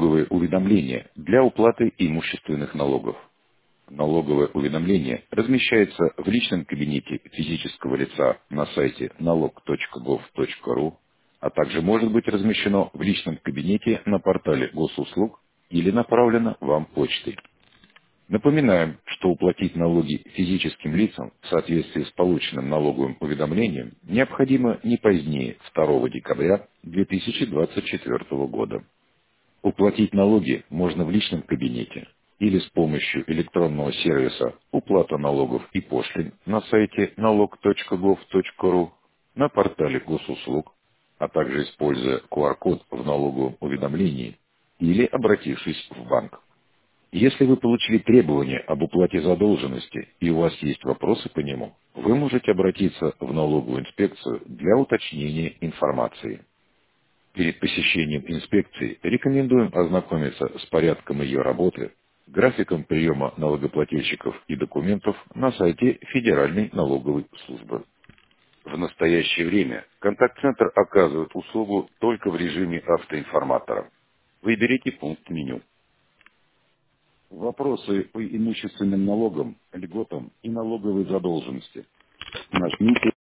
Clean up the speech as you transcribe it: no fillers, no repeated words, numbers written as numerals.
налоговые уведомления для уплаты имущественных налогов. Налоговое уведомление размещается в личном кабинете физического лица на сайте налог.gov.ru, а также может быть размещено в личном кабинете на портале госуслуг или направлено вам почтой. Напоминаем, что уплатить налоги физическим лицам в соответствии с полученным налоговым уведомлением необходимо не позднее 2 декабря 2024 года. Уплатить налоги можно в личном кабинете или с помощью электронного сервиса «Уплата налогов и пошлин» на сайте налог.gov.ru, на портале госуслуг, а также используя QR-код в налоговом уведомлении или обратившись в банк. Если вы получили требование об уплате задолженности и у вас есть вопросы по нему, вы можете обратиться в налоговую инспекцию для уточнения информации. Перед посещением инспекции рекомендуем ознакомиться с порядком ее работы, графиком приема налогоплательщиков и документов на сайте Федеральной налоговой службы. В настоящее время контакт-центр оказывает услугу только в режиме автоинформатора. Выберите пункт меню. Вопросы по имущественным налогам, льготам и налоговой задолженности. Нажмите